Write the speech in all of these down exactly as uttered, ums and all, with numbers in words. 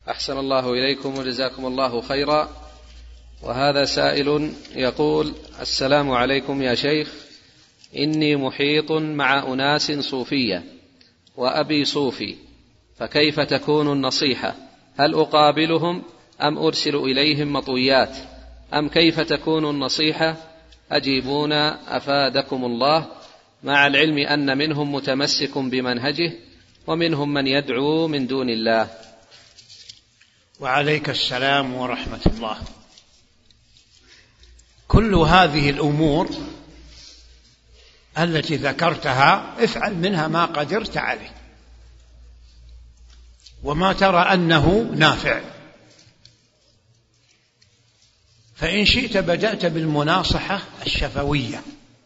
أحسن الله إليكم وجزاكم الله خيرا. وهذا سائل يقول: السلام عليكم يا شيخ، إني محيط مع أناس صوفية وأبي صوفي، فكيف تكون النصيحة؟ هل أقابلهم أم أرسل إليهم مطويات أم كيف تكون النصيحة؟ أجيبونا أفادكم الله، مع العلم أن منهم متمسك بمنهجه ومنهم من يدعو من دون الله. وعليك السلام ورحمة الله. كل هذه الأمور التي ذكرتها افعل منها ما قدرت عليه وما ترى أنه نافع، فإن شئت بدأت بالمناصحة الشفوية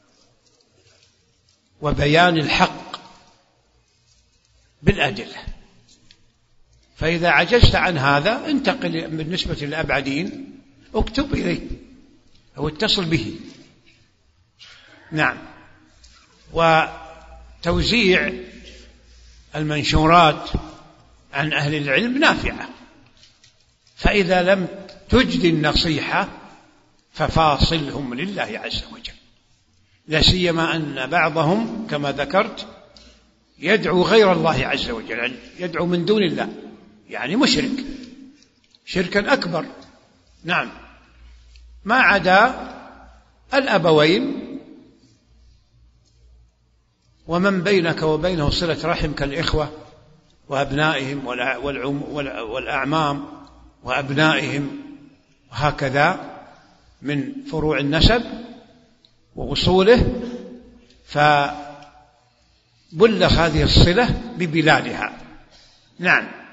وبيان الحق بالأدلة، فإذا عجزت عن هذا انتقل بالنسبة للأبعدين، اكتب إليه أو اتصل به. نعم. وتوزيع المنشورات عن أهل العلم نافعة، فإذا لم تجد النصيحة ففاصلهم لله عز وجل، لا سيما أن بعضهم كما ذكرت يدعو غير الله عز وجل، يدعو من دون الله، يعني مشرك شركا أكبر. نعم. ما عدا الأبوين ومن بينك وبينه صلة رحم كالإخوة وأبنائهم والأعمام وأبنائهم وهكذا من فروع النسب وأصوله، فبلغ هذه الصلة ببلادها. نعم.